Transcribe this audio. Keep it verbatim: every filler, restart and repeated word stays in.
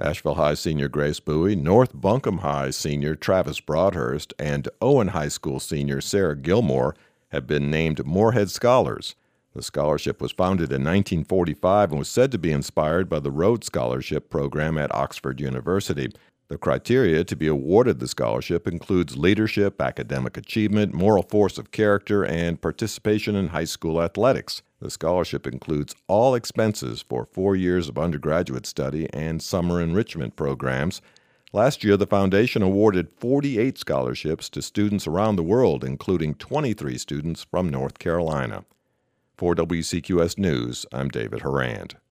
Asheville High senior Grace Bowie, North Buncombe High senior Travis Broadhurst, and Owen High School senior Sarah Gilmore have been named Moorhead Scholars. The scholarship was founded in nineteen forty-five and was said to be inspired by the Rhodes Scholarship program at Oxford University. The criteria to be awarded the scholarship includes leadership, academic achievement, moral force of character, and participation in high school athletics. The scholarship includes all expenses for four years of undergraduate study and summer enrichment programs. Last year, the foundation awarded forty-eight scholarships to students around the world, including twenty-three students from North Carolina. For W C Q S News, I'm David Harand.